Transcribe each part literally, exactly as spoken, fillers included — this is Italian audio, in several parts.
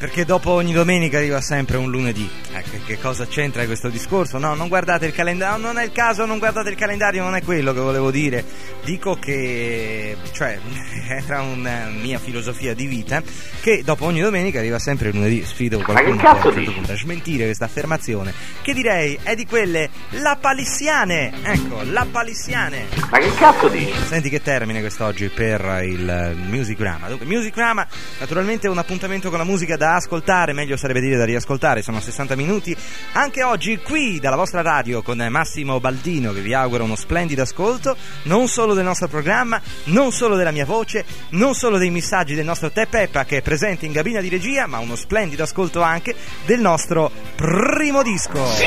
Perché dopo ogni domenica arriva sempre un lunedì. Eh, che, che cosa c'entra questo discorso? No, non guardate il calendario, non è il caso, non guardate il calendario, non è quello che volevo dire. Dico che, cioè, era una mia filosofia di vita, che dopo ogni domenica arriva sempre il lunedì. Sfido qualcuno a, a smentire questa affermazione, che direi è di quelle lapalissiane. Ecco, lapalissiane. Ma che cazzo dici? Senti che termine quest'oggi per il Musicrama. Dunque, Musicrama naturalmente è un appuntamento con la musica da ascoltare, meglio sarebbe dire da riascoltare, sono sessanta minuti anche oggi qui dalla vostra radio con Massimo Baldino, che vi augura uno splendido ascolto, non solo del nostro programma, non solo della mia voce, non solo dei messaggi del nostro Te Peppa che è presente in cabina di regia, ma uno splendido ascolto anche del nostro primo disco. Sì!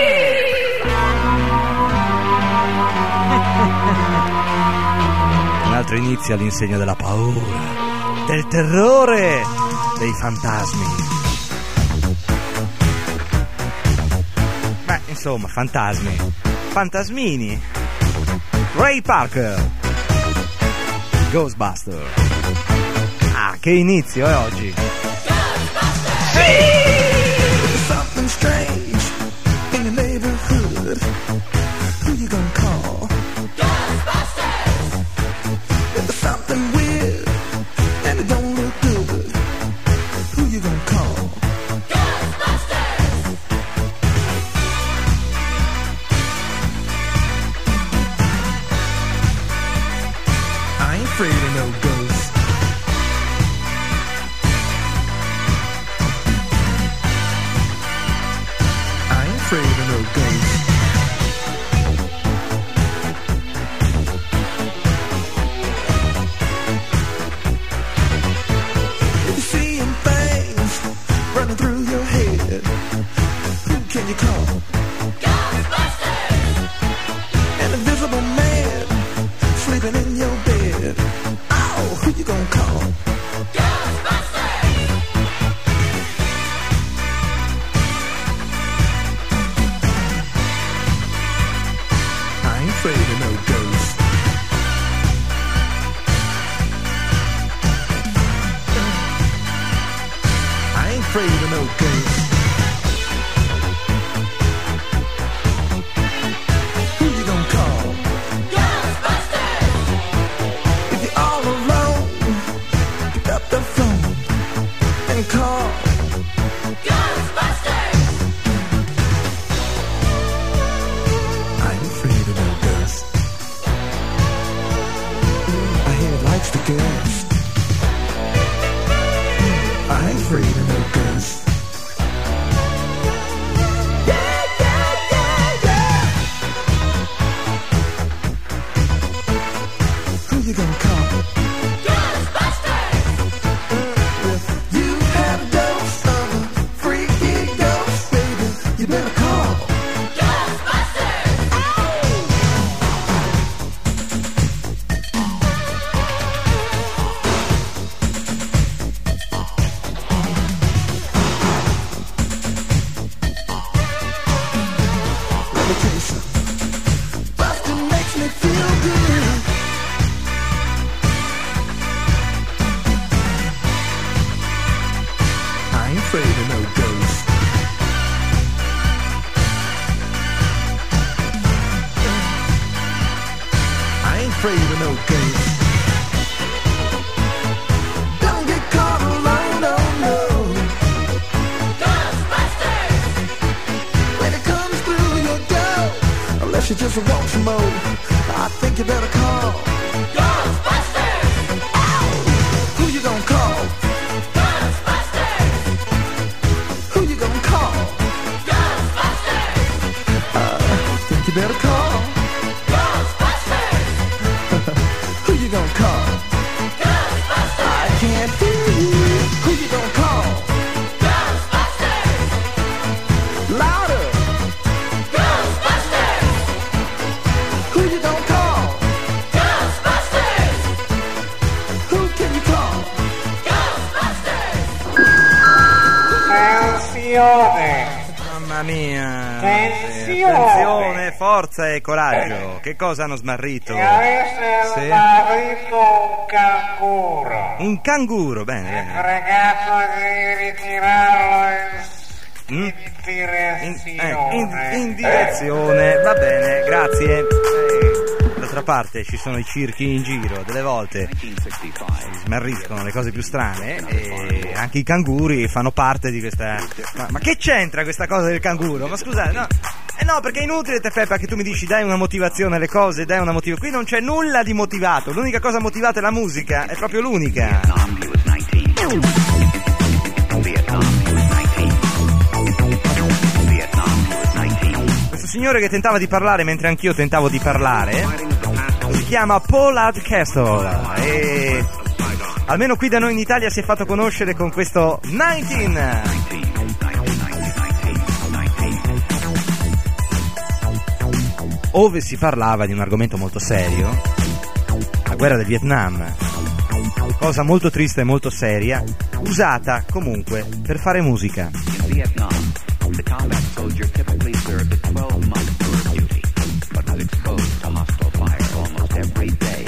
Un altro inizio all'insegna della paura, del terrore, dei fantasmi. Beh, insomma, fantasmi, fantasmini. Ray Parker, Ghostbuster. Ah, che inizio è oggi. Something strange in the neighborhood. Who you gonna call? Ghostbusters! If there's something weird and it don't look good, who you gonna call? Ghostbusters! I ain't afraid of no ghosts. I ain't afraid of no ghosts. If you're seeing things running through your head, who can you call? Ghostbusters! An invisible man sleeping in your bed. Oh, who you gonna call? Ghostbusters! I ain't afraid of no ghosts. I ain't afraid of no ghosts. Who you gonna call? Ghostbusters! If you're all alone, pick up the phone and call Ghostbusters! I ain't afraid of no ghosts. I hear it likes the ghosts. I ain't afraid of no ghosts. Yeah, yeah, yeah, yeah. Who you gonna call? Ghostbusters! If you have a dose of a freaky ghost, baby, you better call Ghostbusters! Let me tell you something. Bustin' makes me feel good. I ain't afraid of no ghosts. I ain't afraid of no ghosts. Don't get caught alone, no, no. Ghostbusters! When it comes through your door, unless you just want some more, I think you better call Ghostbusters! Ow! Who you gonna call? Ghostbusters! Who you gonna call? Ghostbusters! I think you better call Ghostbusters! Who you gonna call? Ghostbusters! I can't hear you. Who you gonna call? Ghostbusters! Louder! Ghostbusters! Who you gonna call? Ghostbusters! Who can you call? Ghostbusters! Attenzione! Mamma mia. Attenzione! attenzione, forza e coraggio. Che cosa hanno smarrito? Che avesse Sì. smarrito un canguro. Un canguro, bene, E bene. pregato di ritirarlo in, Mm. in In, direzione. eh, in- in direzione, va bene, grazie. Eh, d'altra parte ci sono i circhi in giro, delle volte si smarriscono le cose più strane e anche i canguri fanno parte di questa... Ma, ma che c'entra questa cosa del canguro? Ma scusate, no... Eh no, perché è inutile, te Peppa, che tu mi dici dai una motivazione alle cose, dai una motivazione. Qui non c'è nulla di motivato, l'unica cosa motivata è la musica, è proprio l'unica. Vietnam, he was nineteen. Vietnam, he was nineteen. Vietnam, he was nineteen. Questo signore che tentava di parlare mentre anch'io tentavo di parlare si chiama Paul Hardcastle e almeno qui da noi in Italia si è fatto conoscere con questo diciannove. Ove si parlava di un argomento molto serio, la guerra del Vietnam, cosa molto triste e molto seria, usata comunque per fare musica. In Vietnam, the combat soldier typically served a twelve-month tour of duty, but was exposed to hostile fire almost every day.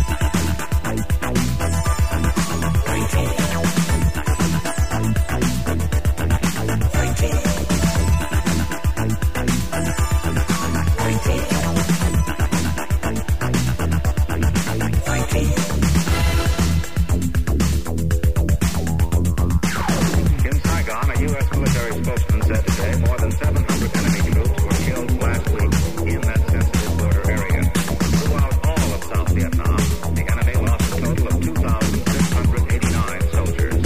In Saigon, a U S military spokesman said today more than seven hundred enemy troops were killed last week in that sensitive border area. Throughout all of South Vietnam, the enemy lost a total of two thousand six hundred eighty-nine soldiers.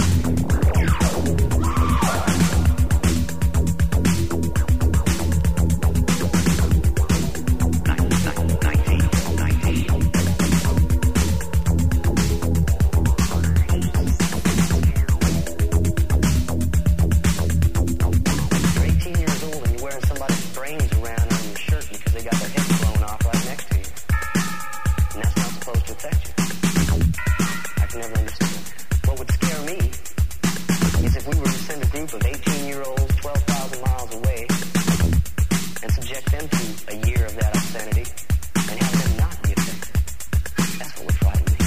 You're eighteen years old and you're wearing somebody's brains around on your shirt because they got their head blown off right next to you. And that's not supposed to affect you. I can never understand. What would scare me is if we were to send a group of eighteen-year-olds twelve thousand miles away and subject them to a year of that obscenity and have them not be affected. That's what would frighten me.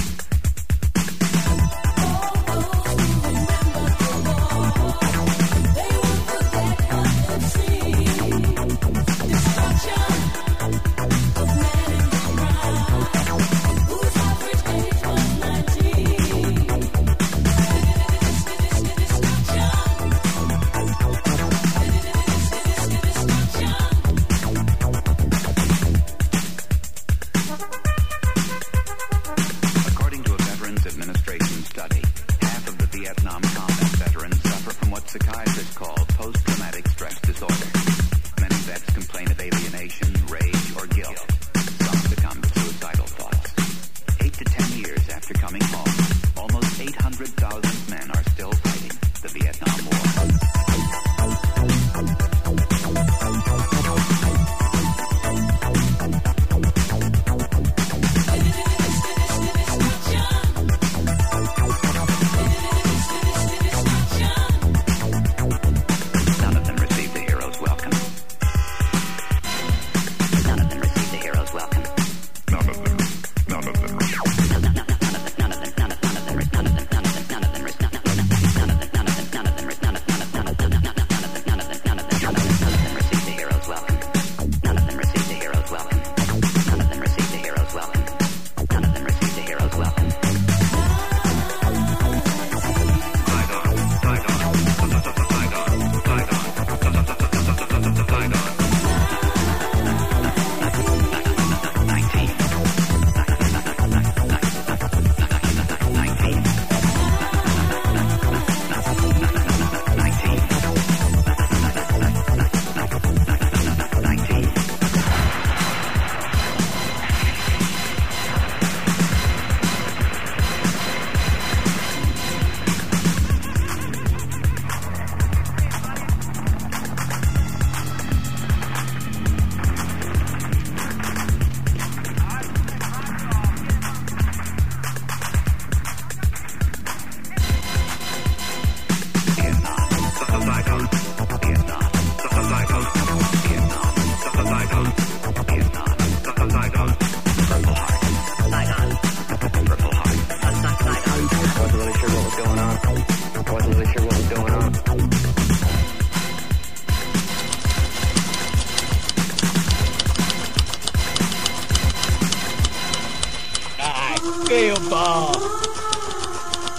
According to a Veterans Administration study, half of the Vietnam combat veterans suffer from what psychiatrists call post-traumatic stress disorder. Many vets complain of alienation, rage, or guilt. Some succumb to suicidal thoughts. Eight to ten years after coming home, almost eight hundred thousand men are still fighting the Vietnam War.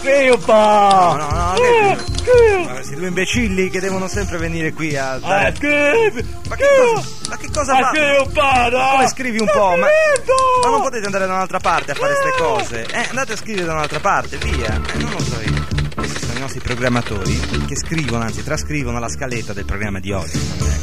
Che un po'! No, no, no, che... Ma questi due imbecilli che devono sempre venire qui a dare... Ah, che... Ma che cosa, ma che cosa Ma fa? che un po', no? Come scrivi un po'? Ma... ma non potete andare da un'altra parte a fare queste cose? Eh, andate a scrivere da un'altra parte, via. Eh, non lo so io. Questi sono i nostri programmatori che scrivono, anzi trascrivono la scaletta del programma di oggi.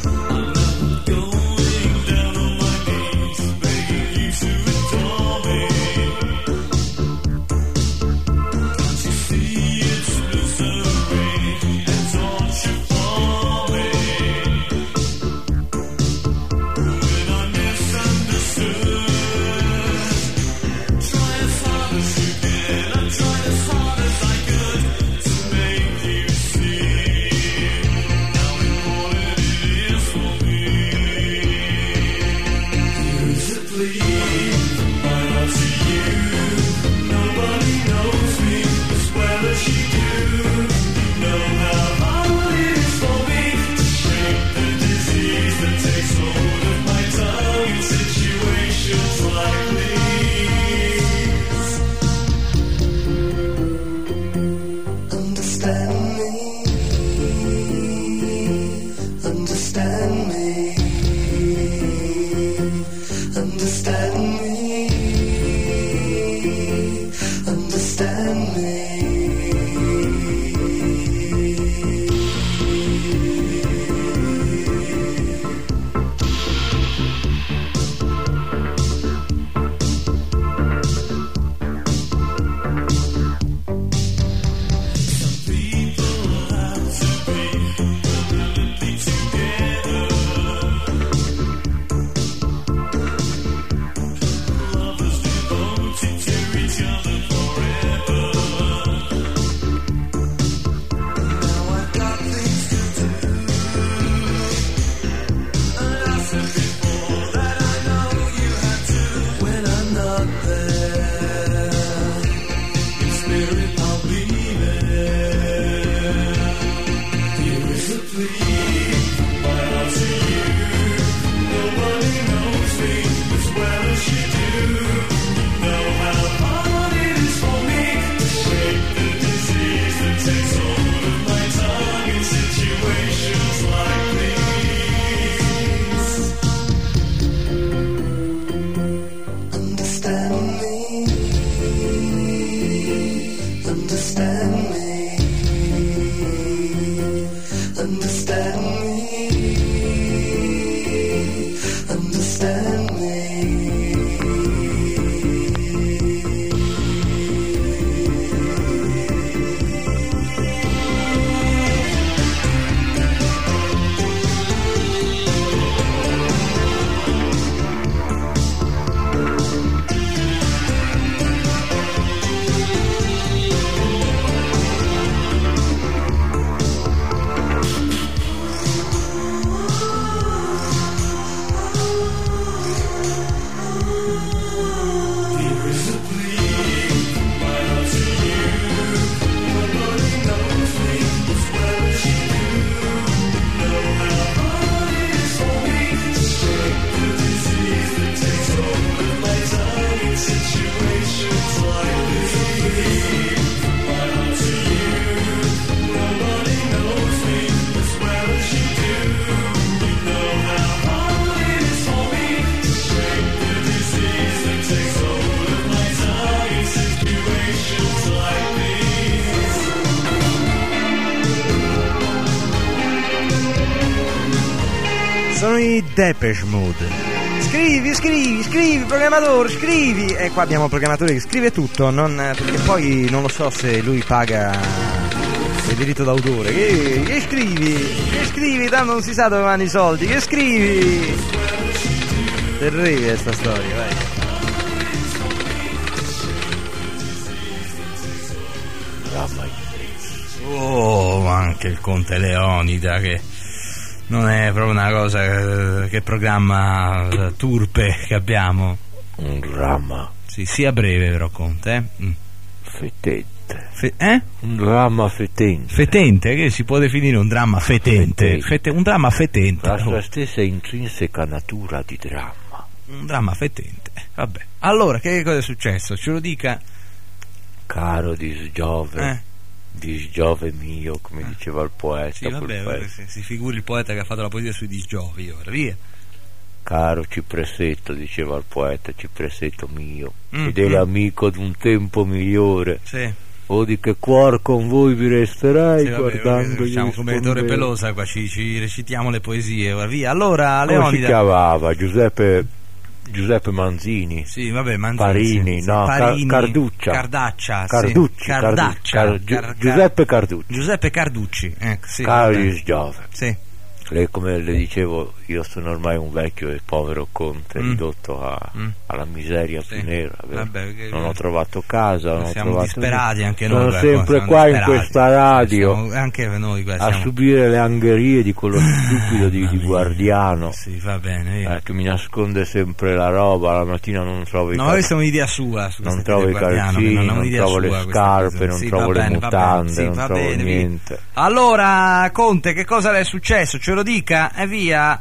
Sono i Depeche Mode. Scrivi, scrivi, scrivi, programmatore, scrivi. E qua abbiamo un programmatore che scrive tutto, non, perché poi non lo so se lui paga il diritto d'autore. Che, che scrivi? Che scrivi? Tanto non si sa dove vanno i soldi. Che scrivi? Terribile sta storia, vai. Oh, ma anche il Conte Leonida, che non è proprio una cosa che programma turpe che abbiamo. Un dramma. Sì, sia breve però, Conte, eh? Mm. Fetente. Fe- eh? Un dramma fetente. Fetente, che si può definire un dramma fetente. Fetente. Fete- un dramma fetente. La sua Oh. stessa intrinseca natura di dramma. Un dramma fetente. Vabbè. Allora, che cosa è successo? Ce lo dica. Caro disgiove, Eh. disgiove mio, come diceva il poeta. Sì, vabbè, quel ora pezzo. si, si figuri il poeta che ha fatto la poesia sui disgiovi, ora, via. Caro cipresetto, diceva il poeta, cipresetto mio, Mm, fedele mm. amico d'un tempo migliore. Sì. O di che cuor con voi vi resterai Sì, vabbè, guardando diciamo gli come Ettore sponderi. Pelosa qua ci, ci recitiamo le poesie, ora, via. Allora, Come si Leonida. chiamava? Giuseppe Giuseppe Manzini. Sì, vabbè, Manzini, Parini, sì, no, sì, Car- Parini, Cardaccia. Cardaccia, sì. Carducci, Cardaccia, Carducci, Car- Car- Giuseppe Carducci. Giuseppe Carducci, ecco, sì. Caro vabbè. disgiove. Sì. Lei, come le dicevo, io sono ormai un vecchio e povero conte, Mm. ridotto a- Mm. alla miseria Sì. più nera. vero? Vabbè, perché- non ho trovato casa, non ho Siamo trovato disperati niente. anche sono noi. guarda, sempre siamo qua in disperati. questa radio Siamo- anche noi qua a siamo... subire le angherie di quello stupido di, di guardiano Sì, va bene, via. eh, che mi nasconde sempre la roba. La mattina non trovo i No, cal- noi siamo un'idea sua su non queste trovo i cose guardiano, che calzini, non, è non un'idea trovo le sua questa scarpe, cosa. non Sì, trovo va le bene, va mutande, bene, sì, non va trovo bene, via. niente. Allora, Conte, che cosa le è successo? Ce lo dica e via.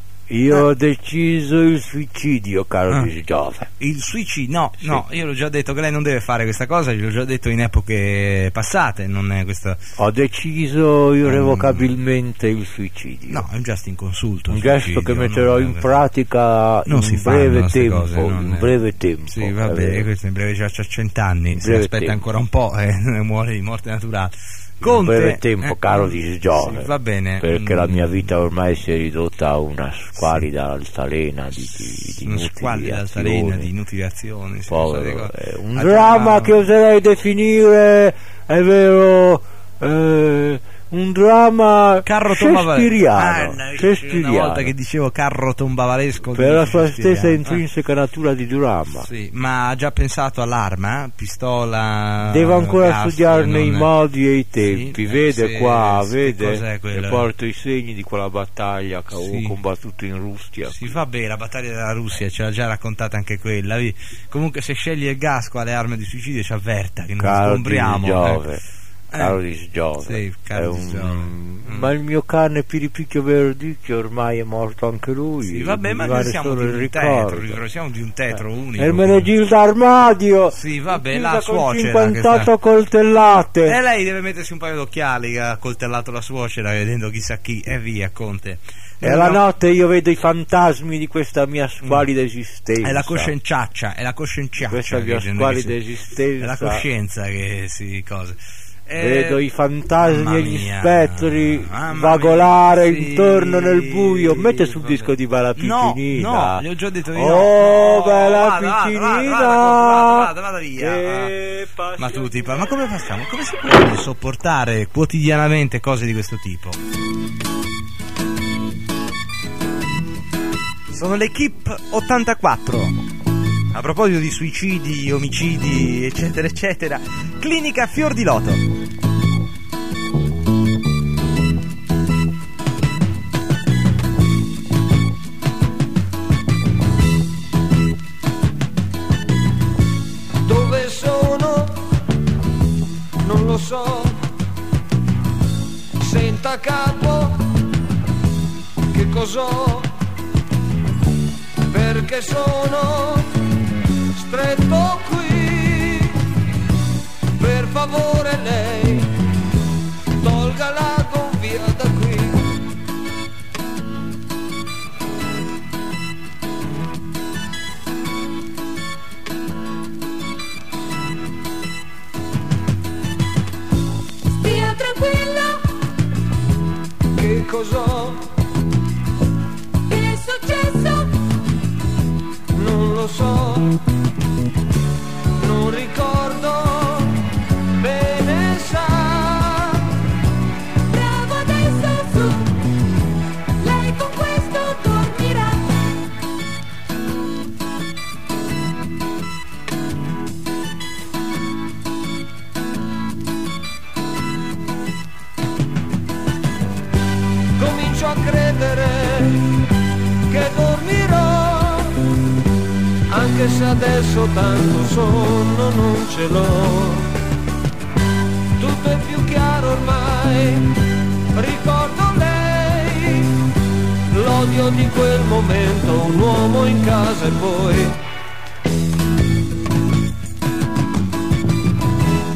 Io Eh. ho deciso il suicidio, caro Ah. disgiove. Il suicidio, no, no, io l'ho già detto che lei non deve fare questa cosa, gliel'ho già detto in epoche passate, non è questa... Ho deciso Mm. irrevocabilmente il suicidio. No, è un gesto inconsulto. Un il gesto suicidio, che metterò non- in pratica Non in si fanno breve queste tempo, cose, non in è- breve tempo. Sì, va è bene, vero. questo in breve già c'ha cent'anni, se breve aspetta tempo. ancora un po' e muore di morte naturale. In Conte, breve tempo, eh, caro disgiove. sì, va bene. Perché Mm. la mia vita ormai si è ridotta a una squalida altalena di, di, di Una inutili squallida azioni. altalena di inutili azioni, sì, Povero, sai cosa- è un Ah, dramma già- che oserei definire, è vero, eh, un dramma Carro tombavalesco. shakespeariano, Ah, no, shakespeariano, una volta che dicevo carro tombavalesco per la sua shakespeariano. stessa Ah, intrinseca natura di dramma. sì, ma ha già pensato all'arma? Pistola? Devo ancora gas, studiarne i non- modi e i tempi, Sì, vede sì, qua, sì, che vede, cos'è quello? e porto i segni di quella battaglia che Sì. avevo combattuto in Russia. Si fa bene, la battaglia della Russia ce l'ha già raccontata anche quella. vi- Comunque, se scegli il gas quale arma di suicidio, ci avverta che non Caro sgombriamo. disgiove, eh. caro Eh. disgiove, Sì, caro è un- disgiove. Mm. ma il mio cane Piripicchio Verdicchio ormai è morto anche lui. Sì, vabbè, mi ma rimane noi siamo solo di il un ricordo. tetro, siamo di un tetro unico. Ermenegilda Armadio, Sì, vabbè, uccisa la con suocera cinquantotto che coltellate. E lei deve mettersi un paio d'occhiali che ha coltellato la suocera vedendo chissà chi e via, Conte. E la notte io vedo i fantasmi di questa mia squalida esistenza. È la coscienziaccia, è la coscienziaccia. Questa che mia non è che squalida si- esistenza. È la coscienza che si cosa. Eh, Vedo i fantasmi mamma e gli mia, spettri mamma vagolare mia, sì, intorno nel buio. Mette sul vabbè. disco di Bella No, Piccinina. no, gli ho già detto di no. Oh, No, Bella vada, vada, Piccinina. vada, vada, vada, vada via. Che Ma tu ti passione. ma come facciamo? Come si può sopportare quotidianamente cose di questo tipo? Sono l'Equipe ottantaquattro. A proposito di suicidi, omicidi, eccetera, eccetera, Clinica Fior di Loto. Dove sono? Non lo so. Senta capo, che cos'ho? Perché sono stretto qui. Per favore lei, tolga la gonfia da qui. Stia tranquillo, Che cos'ho? che è successo? Non lo so, non ricordo bene, sa. Bravo adesso su, lei con questo dormirà. Comincio a credere che dormirò, anche se adesso tanto sonno non ce l'ho. Tutto è più chiaro ormai, ricordo lei, l'odio di quel momento, un uomo in casa e poi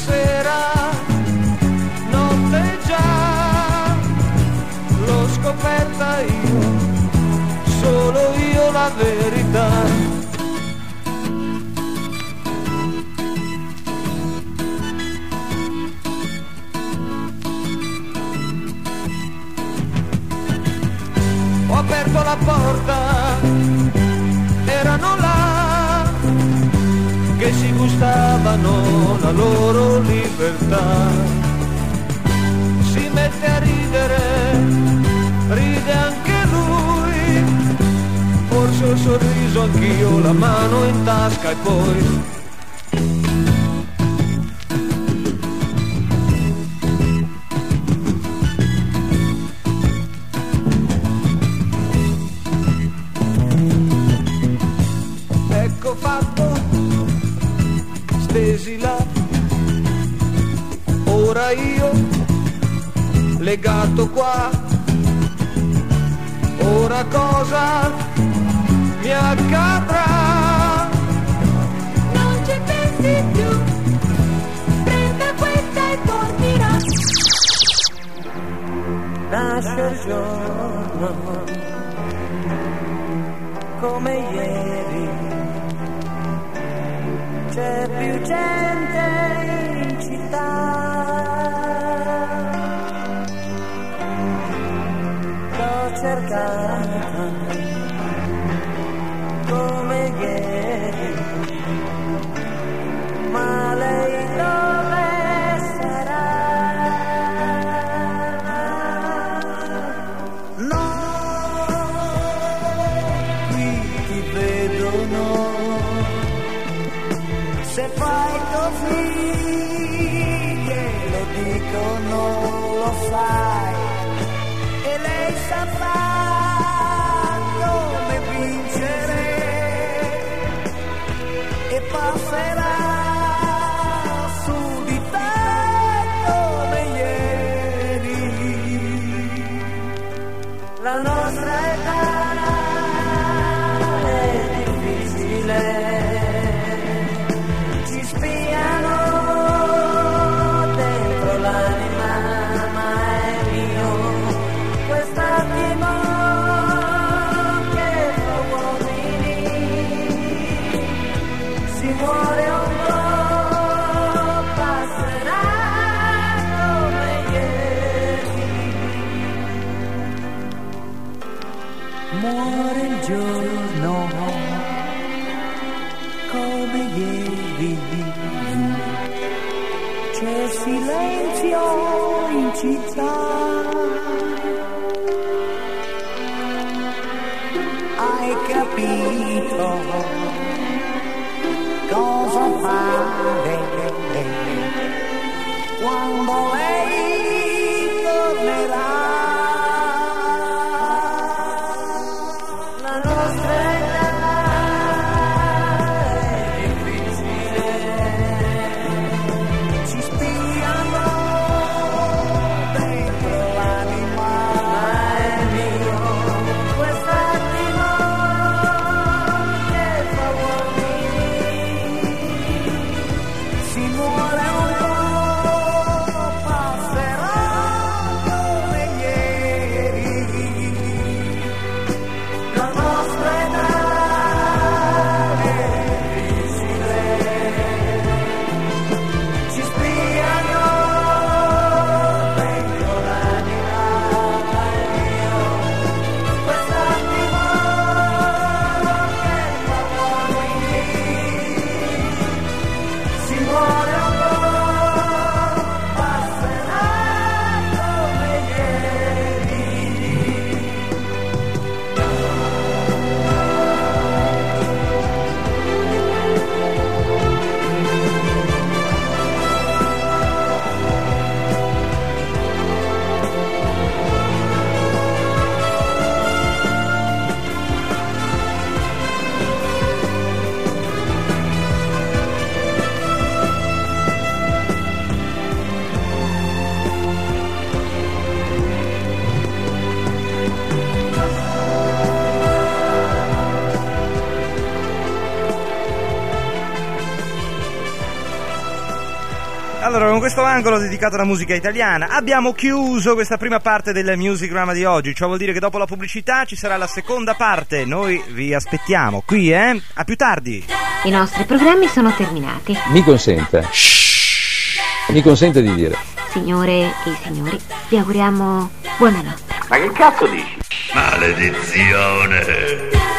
sera, notte già, l'ho scoperta io, solo io la verità. Ho aperto la porta, erano là che si gustavano la loro libertà. Si mette a ridere, ride anche lui, forse ho sorriso anch'io, la mano in tasca e poi... Ecco fatto, stesi là, ora io, legato qua, ora cosa mi accadrà? Non ci pensi più, prenda questa e dormirà. Nasce il giorno come ieri, c'è più gente in città, l'ho cercata come ieri, ma lei dove sarà? No, qui ti vedono. Se fai così, glielo dico, non lo sai, e lei saprà come vincere, e passerà su di te come ieri. La nostra età è difficile, spiano dentro l'anima, ma è mio quest'attimo che fra uomini si muore un po', passerà come ieri, muore il giorno come ieri, c'è silenzio in città, hai capito cosa fare quando lei tornerà? La nostra che allora con questo angolo dedicato alla musica italiana abbiamo chiuso questa prima parte del Musicrama di oggi. Ciò vuol dire che dopo la pubblicità ci sarà la seconda parte. Noi vi aspettiamo qui, eh? A più tardi. I nostri programmi sono terminati. Mi consenta. Mi consente di dire. Signore e signori, vi auguriamo buonanotte. Ma che cazzo dici? Maledizione!